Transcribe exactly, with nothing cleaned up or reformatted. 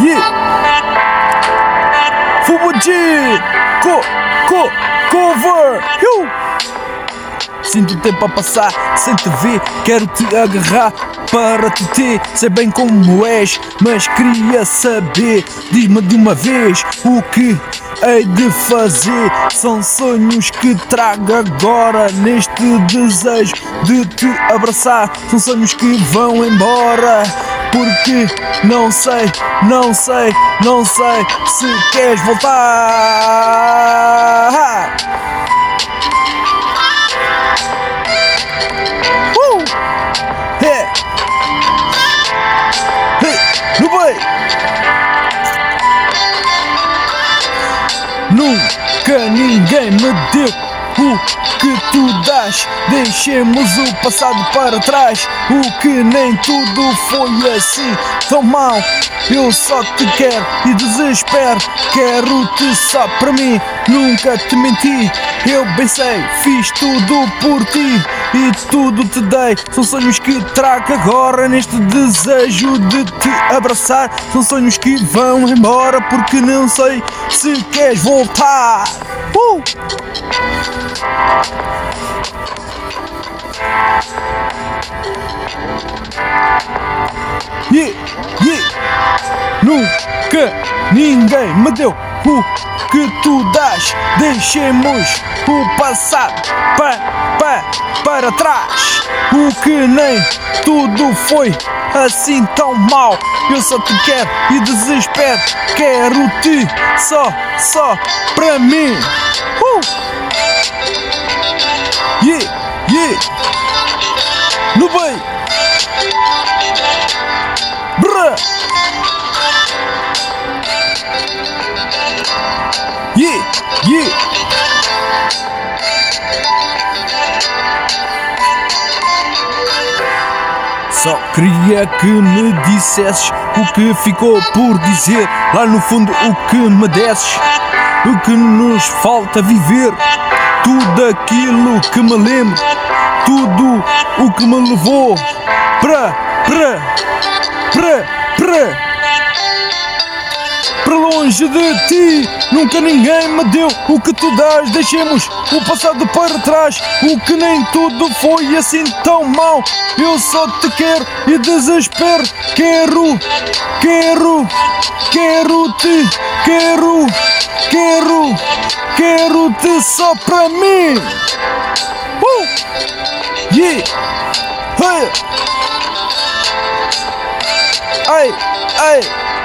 Yeah. Fubuji. Co, co, cover. You. Sinto o tempo a passar sem te ver, quero te agarrar para te ter. Sei bem como és, mas queria saber. Diz-me de uma vez o que hei de fazer. São sonhos que trago agora neste desejo de te abraçar. São sonhos que vão embora, porque não sei, não sei, não sei se queres voltar. Uh! Yeah. Hey, no way. Nunca ninguém me deu o que tu dás. Deixemos o passado para trás. O que nem tudo foi assim tão mal. Eu só te quero e desespero. Quero-te só para mim. Nunca te menti. Eu bem sei, fiz tudo por ti e tudo te dei. São sonhos que trago agora neste desejo de te abraçar. São sonhos que vão embora, porque não sei se queres voltar. Uh! Yeah, yeah. Nunca ninguém me deu o que tu dás. Deixemos o passado pa, pa, para trás. O que nem tudo foi assim tão mal. Eu só te quero e desespero. Quero-te só, só para mim. Uh! Yeah, yeah. No bem. Brrr. Yeah, yeah. Só queria que me dissesses o que ficou por dizer. Lá no fundo o que me desses, o que nos falta viver. Tudo aquilo que me lembro, tudo o que me levou para, para, para, para para longe de ti. Nunca ninguém me deu o que tu dás. Deixemos o passado para trás. O que nem tudo foi assim tão mal. Eu só te quero e desespero. Quero, quero, quero-te, quero, quero, quero-te só para mim. Uh! Yeah! Hey! Ai, ai!